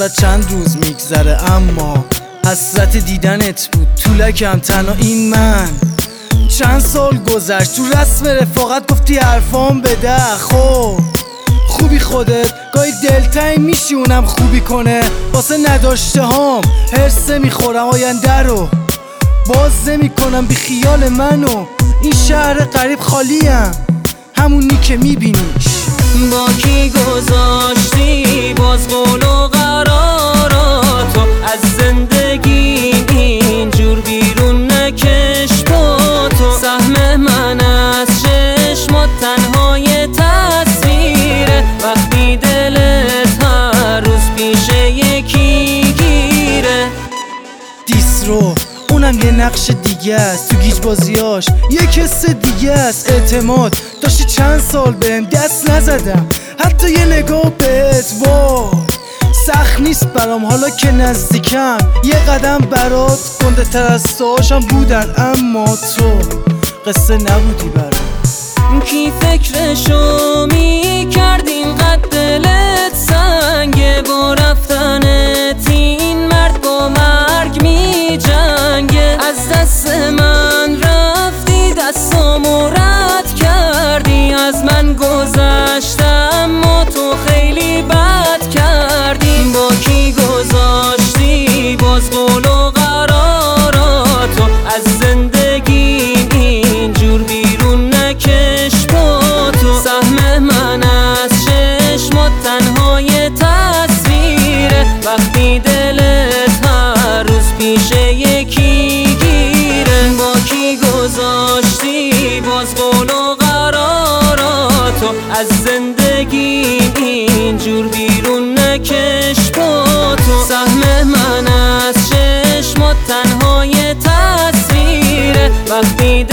وسط چند روز میگذره اما حسرت دیدنت بود طولکم تنها این من. چند سال گذشت تو رسم رفاقت گفتی حرفام بده. خب خوبی خودت گاهی دلتنگ میشی اونم خوبی کنه. واسه نداشته هام هرسه میخورم آینده رو باز نمی کنم بی خیال منو. این شهر غریب خالیم همونی که میبینیش. با کی گذاشتی باز قول و قراراتو از زندگی اینجور بیرون نکش با تو. سهم من از چشمات تنهای تصویره وقتی دلت هر روز پیش یکی گیره. دیس رو اونم یه نقش دیگه است تو گیج بازیاش یه کس دیگه است. اعتماد داشتی چند سال بهم دست نزدم حتی یه نگاه بهت وای سخت نیست برام حالا که نزدیکم. یه قدم برات گنده تر از ساشم بودن اما تو قصه نبودی برام. کی فکرشو میکرد اینقدر دلت سنگه با رفتنت این مرد با مرگ میجنگه. از دست من رفتی دستامو رد کردی از من گذشتم و تو خیلی بد کردی. با کی گذاشتی باز قول و قراراتو از زندگی اینجور بیرون نکش با تو. سهم من از چشمات تنهای تصویره وقتی دلت هر روز پیش یکی گیره. با کی گذاشتی باز قول و قراراتو از زندگی اینجور بیرون نکش با تو. سهم من از چشمات تنهای تصویره وقتی